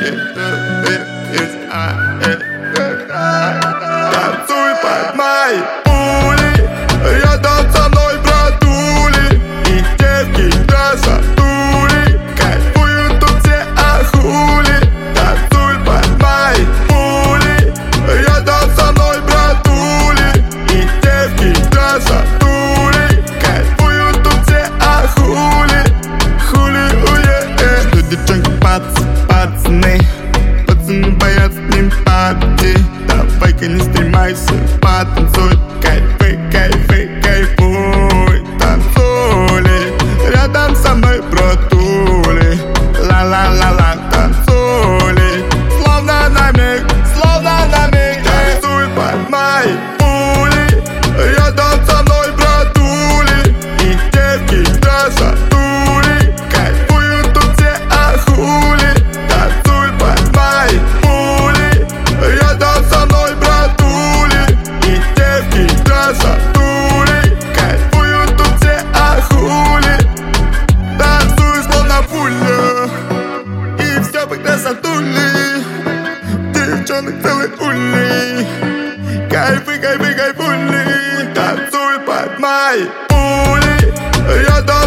Танцуй под мои пули, рядом со мной братули, и девки красотули, кайфуют тут все, а хули. Танцуй под мои пули, рядом со мной братули, и девки красотули, кайфуют тут все, а хули. Хули, уе, что девчонки пацаны боятся с ним пати. Давай-ка не стремайся, потанцуй, кайфуй, танцули, рядом со мной братули, ла-ла-ла-ла, танцули, словно на миг, танцуй под мои пули, рядом со мной братули, и девки красотули, кайфуют тут все, а хули. Танцуй под мои пули, рядом со мной братули, и девки красотули, кайфуют тут все, а хули. Танцуй словно пуля, и все по красотули, девчонок целый ули, кайфули. Танцуй под мои пули, рядом